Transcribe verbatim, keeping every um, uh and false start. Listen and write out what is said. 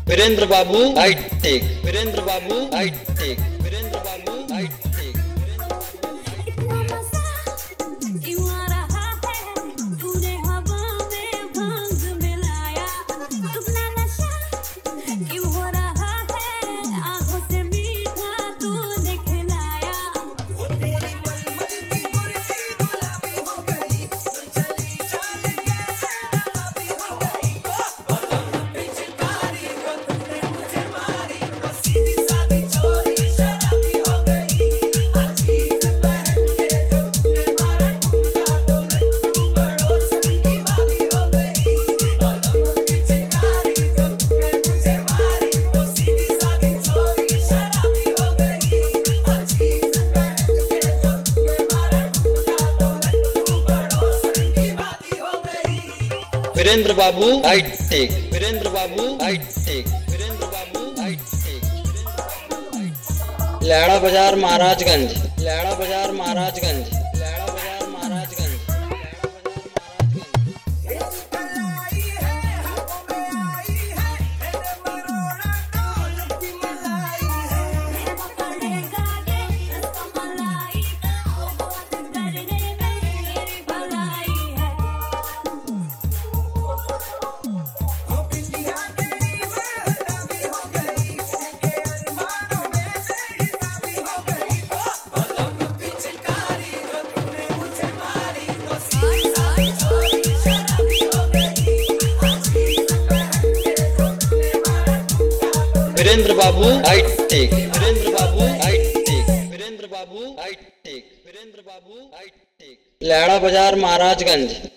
Virendra Babu hitech, Virendra Babu hitech, Virendra Babu hitech. इतना मजा क्यों आ रहा है, तूने हवा में भांग मिलाया। दुगना नशा क्यों हो रहा है, आंखों से मीठा तूने खिलाया। वो तेरी मनमती मुर्गी गुलाबी हो गई, तू चली चाल कैसे गुलाबी हो गई। बदन पिचकारी को तुमने मुझे मारी, वो सीधी सादी चोरी शराबी हो गई। अजीब पहन के जो तुमने मारा ठुमका, तो लड्डू पड़ोसन की वाली हो गई। बदन पिचकारी को तुमने मुझे मारी, वो सीधी सादी चोरी शराबी हो गई। अजीब पहन के जो तुमने मारा ठुमका, तो लड्डू पड़ोसन की वाली हो गई। Virendra Babu hitech, Virendra Babu hitech, Virendra Babu hitech. Laira बाजार महाराजगंज, लैड़ा बाजार महाराजगंज, लैड़ा बाजार महाराजगंज। कलाई है हाथों में आई है, मेरे मरोड़ा डोल की मलाई है। मेरा पड़ेगा ये रसमलाई का, वो बात करने में मेरी भलाई है। ओ बिटिया तेरी मेहराबी हो गई, के अरमानों में से हिसाबी हो गई। बदन पिचकारी जो तुमने मुझे मारी, वो सीधी सादी चोरी शराबी हो गई। अजीब पहन के जो तुमने मारा ठुमका, तो Virendra Babu hitech, Virendra Babu hitech, Virendra Babu hitech, Virendra Babu hitech. Laira बाजार महाराजगंज।